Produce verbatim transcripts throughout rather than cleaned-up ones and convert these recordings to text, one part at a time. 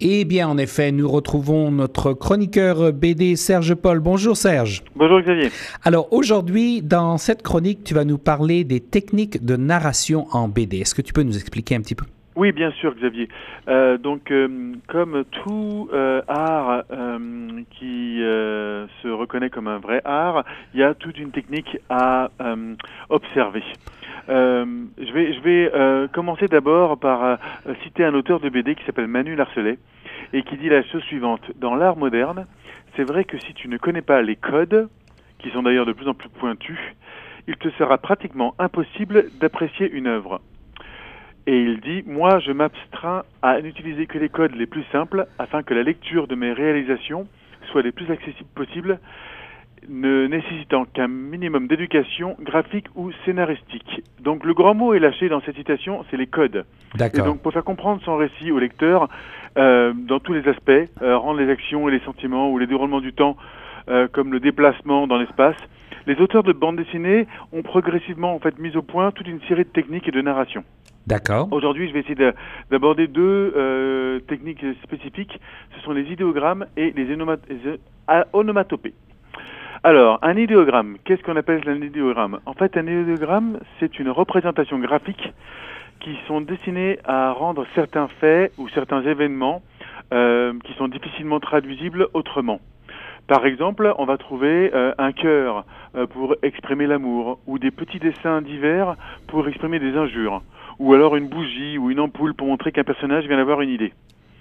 Eh bien, en effet, nous retrouvons notre chroniqueur B D, Serge Paul. Bonjour Serge. Bonjour Xavier. Alors aujourd'hui, dans cette chronique, tu vas nous parler des techniques de narration en B D. Est-ce que tu peux nous expliquer un petit peu? Oui, bien sûr Xavier. Euh, donc, euh, comme tout euh, art euh, qui euh, se reconnaît comme un vrai art, il y a toute une technique à euh, observer. Euh, je vais, je vais euh, commencer d'abord par euh, citer un auteur de B D qui s'appelle Manu Larcelet et qui dit la chose suivante. Dans l'art moderne, c'est vrai que si tu ne connais pas les codes, qui sont d'ailleurs de plus en plus pointus, il te sera pratiquement impossible d'apprécier une œuvre. Et il dit, moi je m'abstreins à n'utiliser que les codes les plus simples afin que la lecture de mes réalisations soit les plus accessibles possibles, ne nécessitant qu'un minimum d'éducation graphique ou scénaristique. Donc le grand mot est lâché dans cette citation, c'est les codes. D'accord. Et donc pour faire comprendre son récit au lecteur, euh, dans tous les aspects, euh, rendre les actions et les sentiments ou les déroulements du temps, euh, comme le déplacement dans l'espace, les auteurs de bande dessinée ont progressivement en fait mis au point toute une série de techniques et de narration. D'accord. Aujourd'hui, je vais essayer de, d'aborder deux euh, techniques spécifiques. Ce sont les idéogrammes et les onoma- onomatopées. Alors, un idéogramme, qu'est-ce qu'on appelle un idéogramme? En fait, un idéogramme, c'est une représentation graphique qui sont destinées à rendre certains faits ou certains événements euh, qui sont difficilement traduisibles autrement. Par exemple, on va trouver euh, un cœur euh, pour exprimer l'amour, ou des petits dessins divers pour exprimer des injures, ou alors une bougie ou une ampoule pour montrer qu'un personnage vient d'avoir une idée.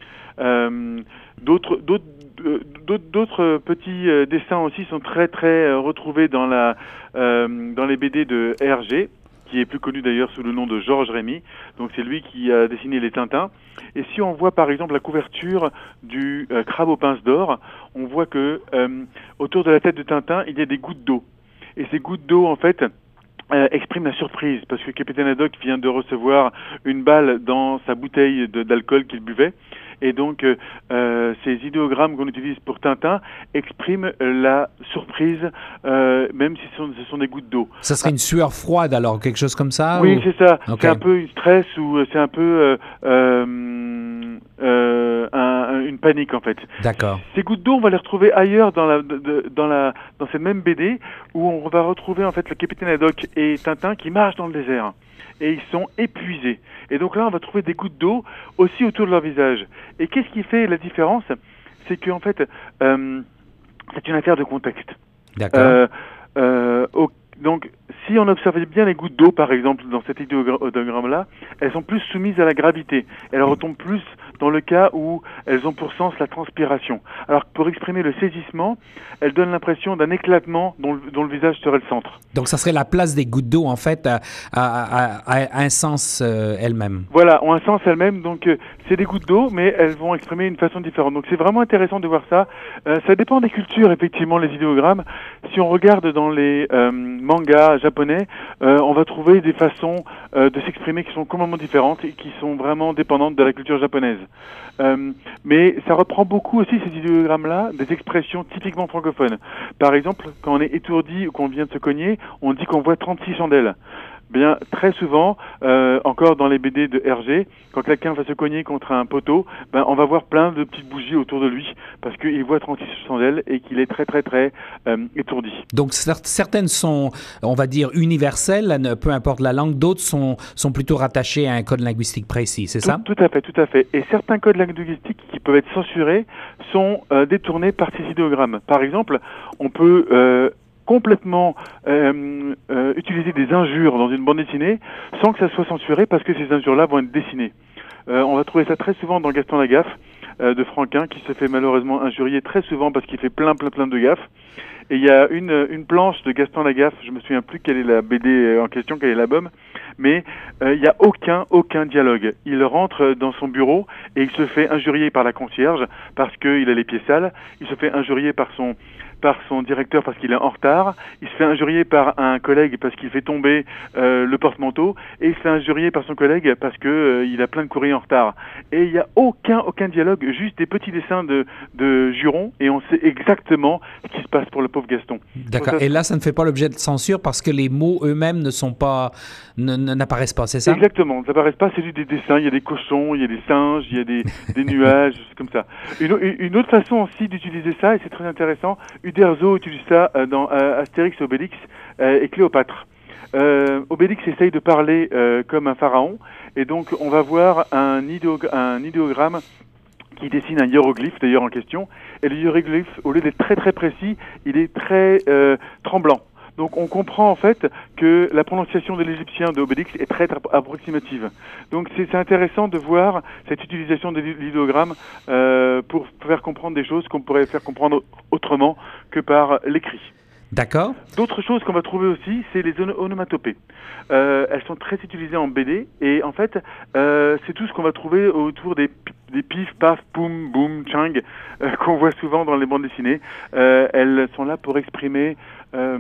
Euh, d'autres, d'autres, euh, d'autres, d'autres petits euh, dessins aussi sont très très euh, retrouvés dans la euh, dans les B D de Hergé, qui est plus connu d'ailleurs sous le nom de Georges Rémy. Donc c'est lui qui a dessiné les Tintins. Et si on voit par exemple la couverture du euh, Crabe aux pinces d'or, on voit que euh, autour de la tête de Tintin, il y a des gouttes d'eau. Et ces gouttes d'eau, en fait, euh, expriment la surprise, parce que Capitaine Haddock vient de recevoir une balle dans sa bouteille de, d'alcool qu'il buvait. Et donc, euh, ces idéogrammes qu'on utilise pour Tintin expriment la surprise, euh, même si ce sont, ce sont des gouttes d'eau. Ça serait une sueur froide, alors, quelque chose comme ça? Oui, ou... c'est ça. Okay. C'est un peu une stress ou c'est un peu euh, euh, euh, un, une panique, en fait. D'accord. Ces gouttes d'eau, on va les retrouver ailleurs dans la, de, dans la, dans cette même B D, où on va retrouver en fait le Capitaine Haddock et Tintin qui marchent dans le désert. Et ils sont épuisés. Et donc là, on va trouver des gouttes d'eau aussi autour de leur visage. Et qu'est-ce qui fait la différence? C'est qu'en fait, euh, c'est une affaire de contexte. D'accord. Euh, euh, au, donc, si on observait bien les gouttes d'eau, par exemple, dans cet idéogramme-là, elles sont plus soumises à la gravité. Elles retombent plus dans le cas où elles ont pour sens la transpiration. Alors que pour exprimer le saisissement, elles donnent l'impression d'un éclatement dont le, dont le visage serait le centre. Donc, ça serait la place des gouttes d'eau, en fait, à, à, à, à un sens euh, elles-mêmes. Voilà, ont un sens elles-mêmes. Donc, euh, c'est des gouttes d'eau, mais elles vont exprimer une façon différente. Donc, c'est vraiment intéressant de voir ça. Euh, ça dépend des cultures, effectivement, les idéogrammes. Si on regarde dans les euh, mangas japonais, euh, on va trouver des façons euh, de s'exprimer qui sont complètement différentes et qui sont vraiment dépendantes de la culture japonaise. Euh, mais ça reprend beaucoup aussi ces idéogrammes-là, des expressions typiquement francophones. Par exemple, quand on est étourdi ou qu'on vient de se cogner, on dit qu'on voit trente-six chandelles. Bien, très souvent, euh, encore dans les B D de Hergé, quand quelqu'un va se cogner contre un poteau, ben, on va voir plein de petites bougies autour de lui, parce qu'il voit trente-six chandelles et qu'il est très très très euh, étourdi. Donc certaines sont, on va dire, universelles, peu importe la langue, d'autres sont, sont plutôt rattachées à un code linguistique précis, c'est tout, ça? Tout à fait, tout à fait. Et certains codes linguistiques qui peuvent être censurés sont euh, détournés par ces idéogrammes. Par exemple, on peut... Euh, complètement euh, euh, utiliser des injures dans une bande dessinée sans que ça soit censuré parce que ces injures-là vont être dessinées. Euh, on va trouver ça très souvent dans Gaston Lagaffe euh, de Franquin qui se fait malheureusement injurier très souvent parce qu'il fait plein plein plein de gaffes. Et il y a une, une planche de Gaston Lagaffe, je me souviens plus quelle est la B D en question, quel est l'album, mais euh, il n'y a aucun, aucun dialogue. Il rentre dans son bureau et il se fait injurier par la concierge parce qu'il a les pieds sales, il se fait injurier par son par son directeur parce qu'il est en retard, il se fait injurier par un collègue parce qu'il fait tomber euh, le porte-manteau, et il se fait injurier par son collègue parce que euh, il a plein de courriers en retard. Et il n'y a aucun aucun dialogue, juste des petits dessins de, de jurons, et on sait exactement ce qui se passe pour le pauvre Gaston. D'accord. Et là, ça ne fait pas l'objet de censure parce que les mots eux-mêmes ne sont pas, ne, n'apparaissent pas, c'est ça? Exactement, ça n'apparaissent pas, c'est juste des dessins, il y a des cochons, il y a des singes, il y a des, des nuages, c'est comme ça. Une, une autre façon aussi d'utiliser ça, et c'est très intéressant, Uderzo utilise ça euh, dans euh, Astérix, Obélix euh, et Cléopâtre. Euh, Obélix essaye de parler euh, comme un pharaon, et donc on va voir un, idéog- un idéogramme qui dessine un hiéroglyphe d'ailleurs en question, et le hiéroglyphe, au lieu d'être très très précis, il est très euh, tremblant. Donc on comprend en fait que la prononciation de l'égyptien de Obélix est très approximative. Donc c'est intéressant de voir cette utilisation de l'idéogramme euh, pour faire comprendre des choses qu'on pourrait faire comprendre autrement que par l'écrit. D'accord. D'autres choses qu'on va trouver aussi, c'est les onomatopées. Euh, elles sont très utilisées en B D et en fait, euh, c'est tout ce qu'on va trouver autour des, des pif, paf, poum, boum, chang euh, qu'on voit souvent dans les bandes dessinées. Euh, elles sont là pour exprimer euh,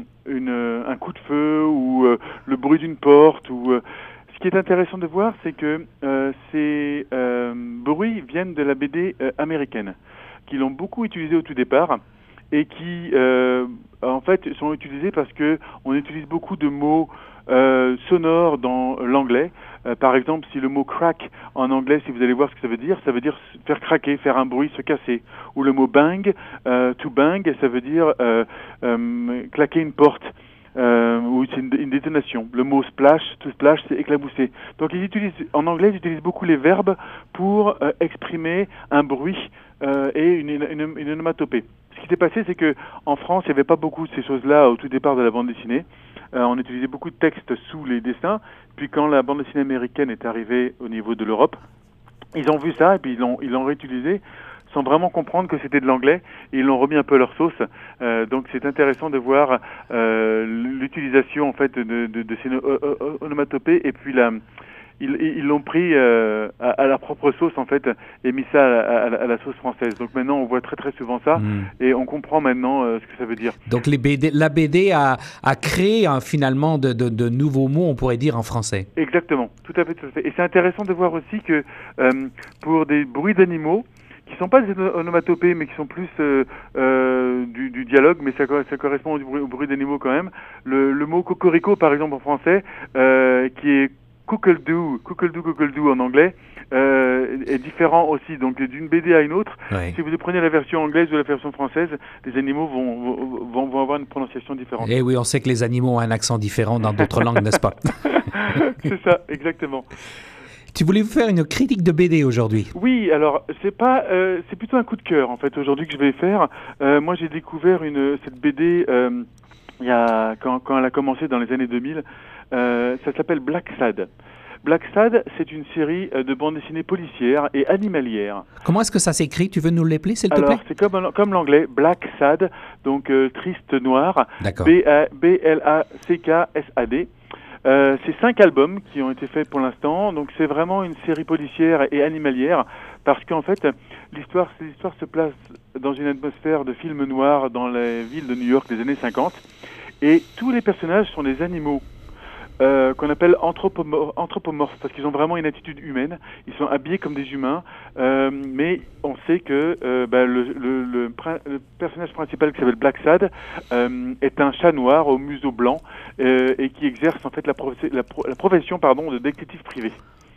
une, un coup de feu ou euh, le bruit d'une porte. Ou euh, ce qui est intéressant de voir, c'est que euh, ces euh, bruits viennent de la B D euh, américaine, qui l'ont beaucoup utilisé au tout départ. Et qui, euh, en fait, sont utilisés parce que on utilise beaucoup de mots euh, sonores dans l'anglais. Euh, par exemple, si le mot crack en anglais, si vous allez voir ce que ça veut dire, ça veut dire faire craquer, faire un bruit, se casser. Ou le mot bang, euh, to bang, ça veut dire euh, euh, claquer une porte. Euh, ou c'est une, une détonation. Le mot splash, to splash, c'est éclabousser. Donc ils utilisent, en anglais, ils utilisent beaucoup les verbes pour euh, exprimer un bruit euh, et une, une, une onomatopée. Ce qui s'est passé, c'est que en France, il n'y avait pas beaucoup de ces choses-là au tout départ de la bande dessinée. Euh, on utilisait beaucoup de textes sous les dessins. Puis quand la bande dessinée américaine est arrivée au niveau de l'Europe, ils ont vu ça et puis ils l'ont ils l'ont réutilisé sans vraiment comprendre que c'était de l'anglais, et ils l'ont remis un peu à leur sauce. Euh, donc c'est intéressant de voir euh, l'utilisation en fait de, de, de ces onomatopées, et puis la, ils ils l'ont pris euh, à, à leur propre sauce en fait, et mis ça à, à, à la sauce française. Donc maintenant on voit très très souvent ça, mmh. et on comprend maintenant euh, ce que ça veut dire. Donc les B D, la B D a, a créé hein, finalement de, de, de nouveaux mots, on pourrait dire en français. Exactement, tout à fait, tout à fait. Et c'est intéressant de voir aussi que euh, pour des bruits d'animaux, qui ne sont pas des onomatopées, mais qui sont plus euh, euh, du, du dialogue, mais ça, ça correspond au bruit, au bruit d'animaux quand même. Le, le mot cocorico, par exemple, en français, euh, qui est cockle-doo, cockle-doo, cockle-doo en anglais, euh, est différent aussi, donc d'une B D à une autre. Oui. Si vous prenez la version anglaise ou la version française, les animaux vont, vont, vont avoir une prononciation différente. Et oui, on sait que les animaux ont un accent différent dans d'autres langues, n'est-ce pas? C'est ça, exactement. Tu voulais vous faire une critique de B D aujourd'hui? Oui, alors c'est pas, euh, c'est plutôt un coup de cœur en fait aujourd'hui que je vais faire. Euh, moi, j'ai découvert une cette B D euh, il y a quand, quand elle a commencé dans les années deux mille. Euh, ça s'appelle Black Sad. Black Sad, c'est une série de bandes dessinées policières et animalières. Comment est-ce que ça s'écrit? Tu veux nous l'appeler, s'il te plaît? Alors, c'est comme, comme l'anglais, Black Sad, donc euh, triste noir. D'accord. B L A C K S A D. Euh, c'est cinq albums qui ont été faits pour l'instant, donc c'est vraiment une série policière et animalière, parce qu'en fait, l'histoire, l'histoire se place dans une atmosphère de film noir dans la ville de New York des années cinquante, et tous les personnages sont des animaux. Euh, qu'on appelle anthropomorphes, anthropomorphes, parce qu'ils ont vraiment une attitude humaine. Ils sont habillés comme des humains, euh, mais on sait que euh, bah, le, le, le, le personnage principal, qui s'appelle Black Sad, euh, est un chat noir au museau blanc euh, et qui exerce en fait la, prof la, pro la profession pardon, de détective privé.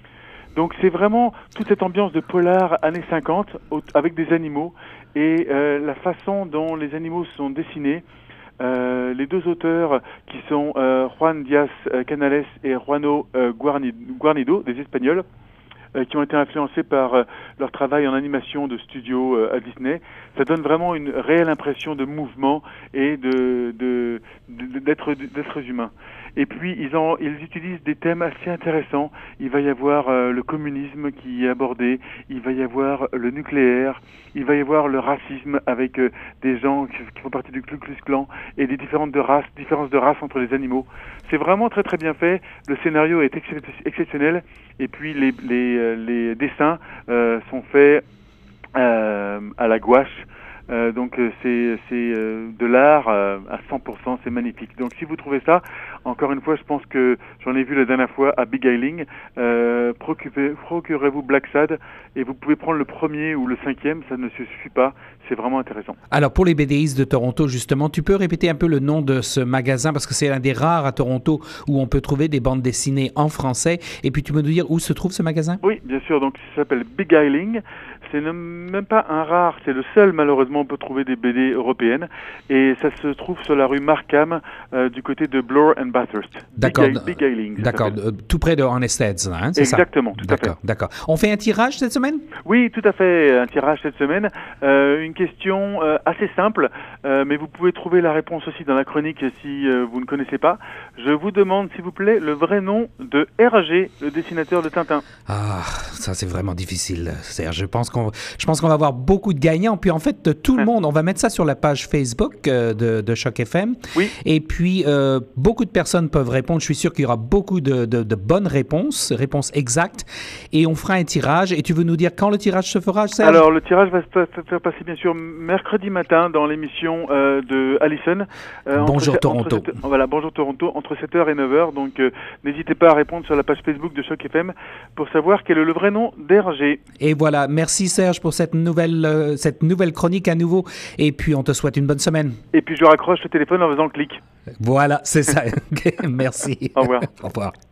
Donc c'est vraiment toute cette ambiance de polar années cinquante avec des animaux, et euh, la façon dont les animaux sont dessinés. Euh, les deux auteurs qui sont euh, Juan Diaz Canales et Juano euh, Guarnido, des Espagnols, euh, qui ont été influencés par euh, leur travail en animation de studio euh, à Disney. Ça donne vraiment une réelle impression de mouvement et de, de, de, d'être, d'être humain. Et puis ils, ont, ils utilisent des thèmes assez intéressants. Il va y avoir euh, le communisme qui est abordé, il va y avoir le nucléaire, il va y avoir le racisme avec euh, des gens qui, qui font partie du Ku Klux Klan, et des différentes de races, différences de race entre les animaux. C'est vraiment très très bien fait. Le scénario est ex exceptionnel, et puis les, les, les dessins euh, sont faits euh, à la gouache. Euh, donc euh, c'est c'est euh, de l'art euh, à cent pour cent, c'est magnifique. Donc si vous trouvez ça, encore une fois, je pense que j'en ai vu la dernière fois à Big Isling. Euh, procurez- procurez-vous Black Sad et vous pouvez prendre le premier ou le cinquième, ça ne se suffit pas. C'est vraiment intéressant. Alors, pour les BDistes de Toronto, justement, tu peux répéter un peu le nom de ce magasin parce que c'est l'un des rares à Toronto où on peut trouver des bandes dessinées en français. Et puis, tu peux nous dire où se trouve ce magasin? Oui, bien sûr. Donc, ça s'appelle Big Isling. C'est ne- même pas un rare, c'est le seul, malheureusement, on peut trouver des B D européennes. Et ça se trouve sur la rue Markham, euh, du côté de Bloor and Bathurst. D'accord. Big, I- Big Isling. ça D'accord. s'appelle. euh, Tout près de Honest Heads, hein, c'est ça? Exactement, tout à fait. D'accord, d'accord. On fait un tirage cette semaine? Oui, tout à fait. Un tirage cette semaine. Euh, une question euh, assez simple, euh, mais vous pouvez trouver la réponse aussi dans la chronique si euh, vous ne connaissez pas. Je vous demande, s'il vous plaît, le vrai nom de R G, le dessinateur de Tintin. Ah, ça c'est vraiment difficile, Serge. Je pense qu'on, je pense qu'on va avoir beaucoup de gagnants. Puis en fait, tout le monde, on va mettre ça sur la page Facebook euh, de, de Choc F M. Oui. Et puis, euh, beaucoup de personnes peuvent répondre. Je suis sûr qu'il y aura beaucoup de, de, de bonnes réponses, réponses exactes. Et on fera un tirage. Et tu veux nous dire quand le tirage se fera, Serge? Alors, le tirage va se fa- se faire passer, bien sûr, mercredi matin dans l'émission euh, de Allison. euh, entre Bonjour se- Toronto. entre sept- voilà, Bonjour Toronto, entre sept heures et neuf heures. Donc, euh, n'hésitez pas à répondre sur la page Facebook de Choc F M pour savoir quel est le vrai nom d'R G. Et voilà, merci Serge pour cette nouvelle, euh, cette nouvelle chronique à nouveau. Et puis, on te souhaite une bonne semaine. Et puis, je raccroche le téléphone en faisant le clic. Voilà, c'est ça. Merci. Au revoir. Au revoir.